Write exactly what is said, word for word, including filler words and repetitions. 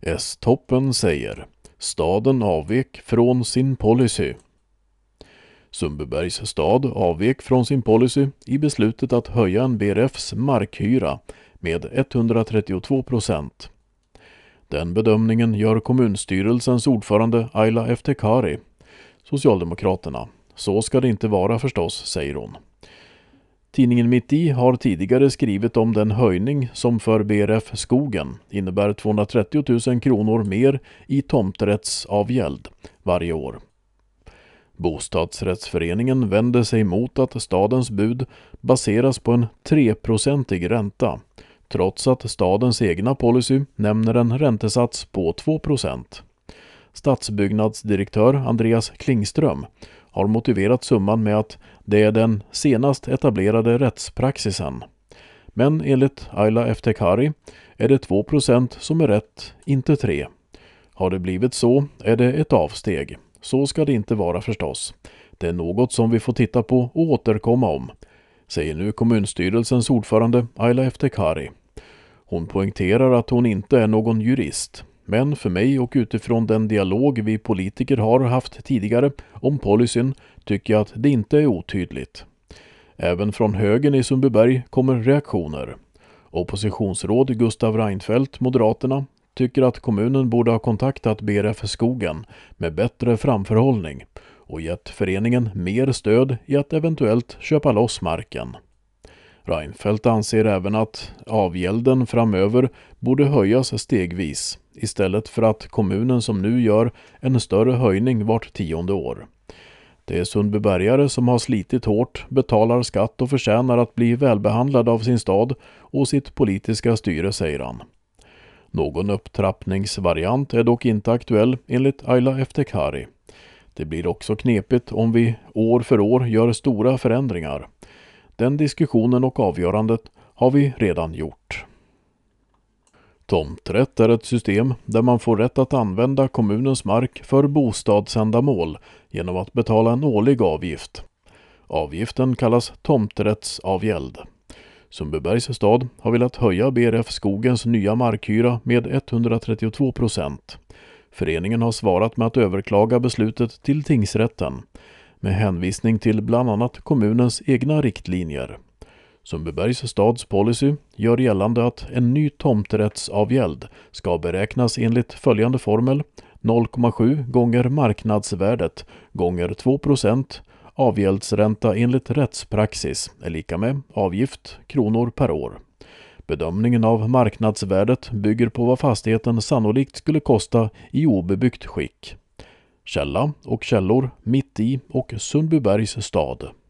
S-toppen säger staden avvek från sin policy. Sundbybergs stad avvek från sin policy i beslutet att höja en B R F:s markhyra med etthundratrettiotvå procent. Den bedömningen gör kommunstyrelsens ordförande Ayla Eftekari, Socialdemokraterna. Så ska det inte vara förstås, säger hon. Tidningen Mitt i har tidigare skrivit om den höjning som för B R F Skogen innebär tvåhundratrettio tusen kronor mer i tomträttsavgäld varje år. Bostadsrättsföreningen vänder sig mot att stadens bud baseras på en treprocentig ränta, trots att stadens egna policy nämner en räntesats på två procent. Stadsbyggnadsdirektör Andreas Klingström har motiverat summan med att det är den senast etablerade rättspraxisen. Men enligt Ayla Eftekari är det två procent som är rätt, inte tre. Har det blivit så är det ett avsteg. Så ska det inte vara förstås. Det är något som vi får titta på och återkomma om, säger nu kommunstyrelsens ordförande Ayla Eftekari. Hon poängterar att hon inte är någon jurist, men för mig och utifrån den dialog vi politiker har haft tidigare om policyn tycker jag att det inte är otydligt. Även från högern i Sundbyberg kommer reaktioner. Oppositionsråd Gustav Reinfeldt, Moderaterna, tycker att kommunen borde ha kontaktat B R F Skogen med bättre framförhållning och gett föreningen mer stöd i att eventuellt köpa loss marken. Reinfeldt anser även att avgälden framöver borde höjas stegvis istället för att kommunen som nu gör en större höjning vart tionde år. Det är sundbybergare som har slitit hårt, betalar skatt och förtjänar att bli välbehandlad av sin stad och sitt politiska styre, säger han. Någon upptrappningsvariant är dock inte aktuell enligt Ayla Eftekari. Det blir också knepigt om vi år för år gör stora förändringar. Den diskussionen och avgörandet har vi redan gjort. Tomträtt är ett system där man får rätt att använda kommunens mark för bostadsändamål genom att betala en årlig avgift. Avgiften kallas tomträttsavgäld. Sundbybergs stad har velat höja B R F Skogens nya markhyra med etthundratrettiotvå procent. Föreningen har svarat med att överklaga beslutet till tingsrätten med hänvisning till bland annat kommunens egna riktlinjer. Sundbybergs stads policy gör gällande att en ny tomträttsavgäld ska beräknas enligt följande formel: noll komma sju gånger marknadsvärdet gånger två procent. Avgäldsränta enligt rättspraxis är lika med avgift kronor per år. Bedömningen av marknadsvärdet bygger på vad fastigheten sannolikt skulle kosta i obebyggt skick. Källa och källor Mitt i och Sundbybergs stad.